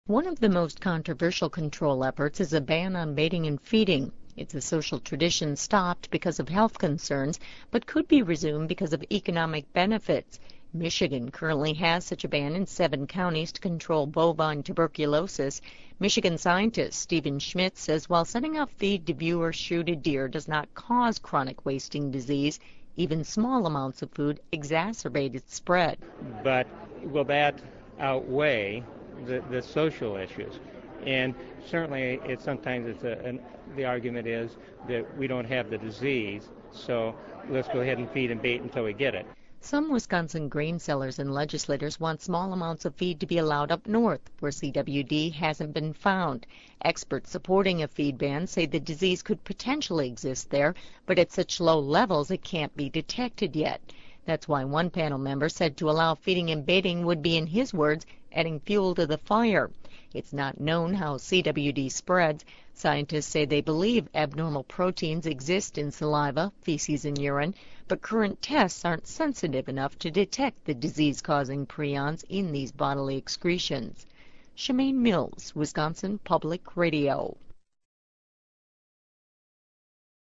One of the most controversial control efforts is a ban on baiting and feeding. It's a social tradition stopped because of health concerns, but could be resumed because of economic benefits. Michigan currently has such a ban in 7 counties to control bovine tuberculosis. Michigan scientist Stephen Schmidt says while setting off feed to view or shoot a deer does not cause chronic wasting disease, even small amounts of food exacerbate its spread. But will that outweigh the social issues? And certainly the argument is that we don't have the disease, so let's go ahead and feed and bait until we get it. Some Wisconsin grain sellers and legislators want small amounts of feed to be allowed up north, where CWD hasn't been found. Experts supporting a feed ban say the disease could potentially exist there, but at such low levels it can't be detected yet. That's why one panel member said to allow feeding and baiting would be, in his words, adding fuel to the fire. It's not known how CWD spreads. Scientists say they believe abnormal proteins exist in saliva, feces, and urine, but current tests aren't sensitive enough to detect the disease-causing prions in these bodily excretions. Shemaine Mills, Wisconsin Public Radio.